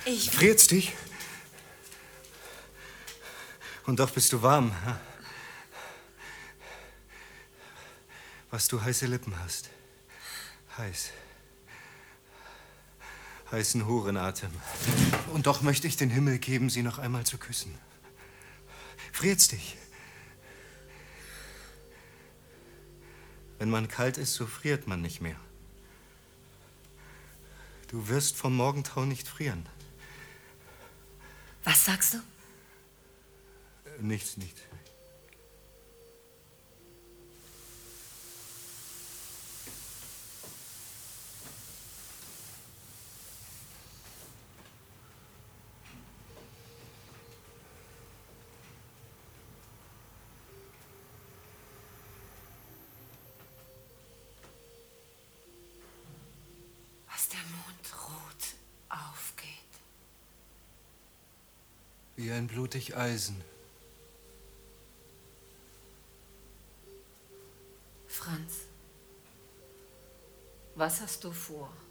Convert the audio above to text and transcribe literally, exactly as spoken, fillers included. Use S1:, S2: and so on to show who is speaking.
S1: Ich...
S2: Friert's dich? Und doch bist du warm. Ha? Was du heiße Lippen hast. Heiß. Heißen Hurenatem. Und doch möchte ich den Himmel geben, sie noch einmal zu küssen. Friert's dich? Wenn man kalt ist, so friert man nicht mehr. Du wirst vom Morgentau nicht frieren.
S1: Was sagst du?
S2: Äh, nichts, nichts.
S1: Was der Mond rot aufgeht.
S2: Wie ein blutig Eisen.
S1: Franz, was hast du vor?